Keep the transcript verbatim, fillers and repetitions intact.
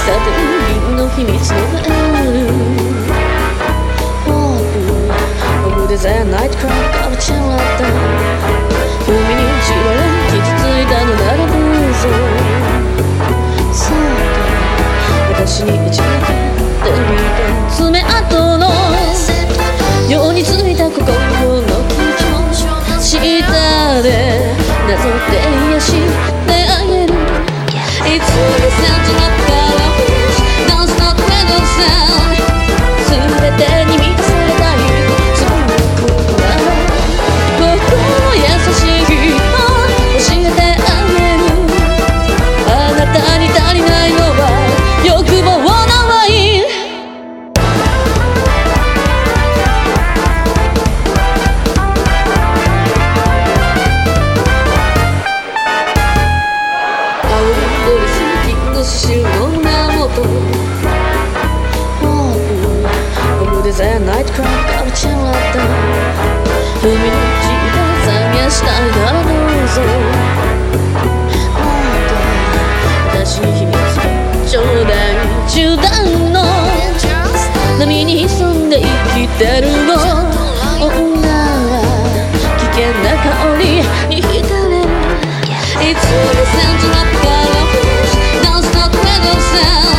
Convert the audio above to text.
てる銀の秘密のがある。Over the night crack of a chill like that 海にじられ傷ついたのならどうぞ。そっと私に一撃でみて爪痕のようについた心の傷下でなぞって癒してあげる。いつもさじなったら Don't stop when you sound 全てに満たされたいその心なら心優しい人教えてあげる。あなたに足りないのは欲望なワイン。青いドレス金の刺繍の胸元 Over the night crack of a chill like that 海の地で探したいならどうぞ。私に秘密ちょうだい中段の波に潜んで生きてるの。女は危険な香りに浸れる。いつもさんじなったら Don't stop when you sound